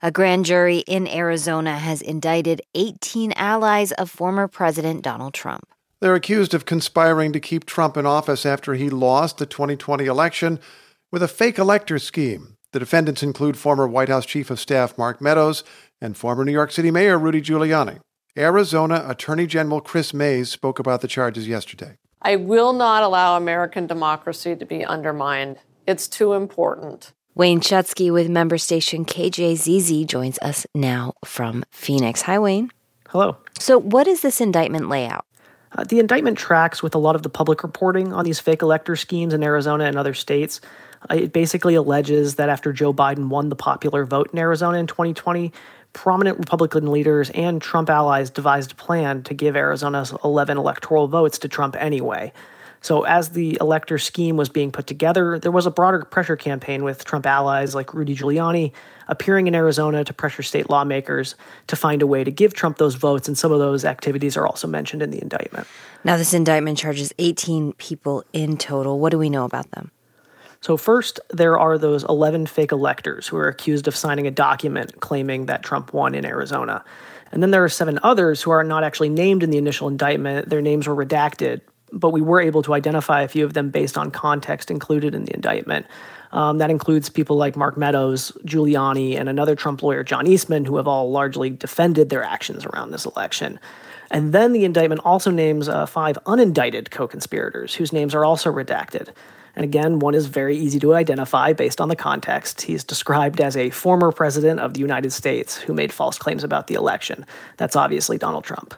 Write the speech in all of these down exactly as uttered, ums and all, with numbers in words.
A grand jury in Arizona has indicted eighteen allies of former President Donald Trump. They're accused of conspiring to keep Trump in office after he lost the twenty twenty election with a fake elector scheme. The defendants include former White House Chief of Staff Mark Meadows and former New York City Mayor Rudy Giuliani. Arizona Attorney General Kris Mayes spoke about the charges yesterday. I will not allow American democracy to be undermined. It's too important. Wayne Schutsky with member station K J Z Z joins us now from Phoenix. Hi, Wayne. Hello. So what does this indictment lay out? Uh, the indictment tracks with a lot of the public reporting on these fake elector schemes in Arizona and other states. Uh, it basically alleges that after Joe Biden won the popular vote in Arizona in twenty twenty, prominent Republican leaders and Trump allies devised a plan to give Arizona's eleven electoral votes to Trump anyway. So as the elector scheme was being put together, there was a broader pressure campaign with Trump allies like Rudy Giuliani appearing in Arizona to pressure state lawmakers to find a way to give Trump those votes, and some of those activities are also mentioned in the indictment. Now, this indictment charges eighteen people in total. What do we know about them? So first, there are those eleven fake electors who are accused of signing a document claiming that Trump won in Arizona. And then there are seven others who are not actually named in the initial indictment. Their names were redacted, but we were able to identify a few of them based on context included in the indictment. Um, that includes people like Mark Meadows, Giuliani, and another Trump lawyer, John Eastman, who have all largely defended their actions around this election. And then the indictment also names uh, five unindicted co-conspirators whose names are also redacted. And again, one is very easy to identify based on the context. He's described as a former president of the United States who made false claims about the election. That's obviously Donald Trump.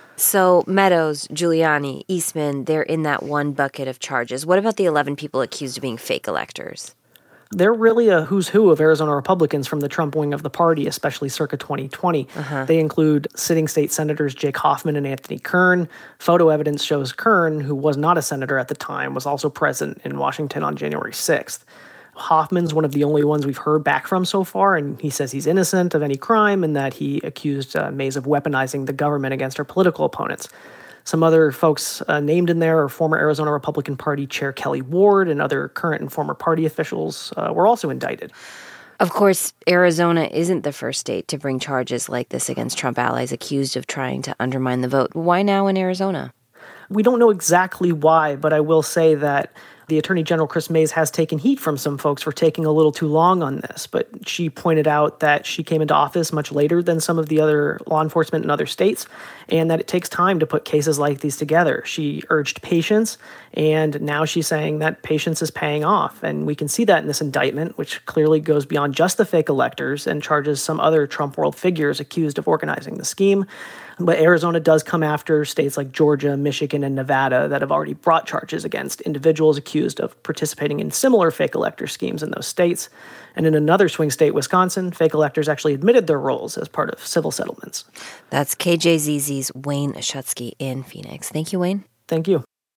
So Meadows, Giuliani, Eastman, they're in that one bucket of charges. What about the eleven people accused of being fake electors? They're really a who's who of Arizona Republicans from the Trump wing of the party, especially circa twenty twenty. Uh-huh. They include sitting state senators Jake Hoffman and Anthony Kern. Photo evidence shows Kern, who was not a senator at the time, was also present in Washington on January sixth. Hoffman's one of the only ones we've heard back from so far, and he says he's innocent of any crime and that he accused uh, Mays of weaponizing the government against her political opponents. Some other folks uh, named in there are former Arizona Republican Party Chair Kelly Ward, and other current and former party officials uh, were also indicted. Of course, Arizona isn't the first state to bring charges like this against Trump allies accused of trying to undermine the vote. Why now in Arizona? We don't know exactly why, but I will say that the Attorney General Kris Mayes has taken heat from some folks for taking a little too long on this, but she pointed out that she came into office much later than some of the other law enforcement in other states, and that it takes time to put cases like these together. She urged patience, and now she's saying that patience is paying off, and we can see that in this indictment, which clearly goes beyond just the fake electors and charges some other Trump world figures accused of organizing the scheme. But Arizona does come after states like Georgia, Michigan, and Nevada that have already brought charges against individuals accused of participating in similar fake elector schemes in those states. And in another swing state, Wisconsin, fake electors actually admitted their roles as part of civil settlements. That's K J Z Z's Wayne Schutsky in Phoenix. Thank you, Wayne. Thank you.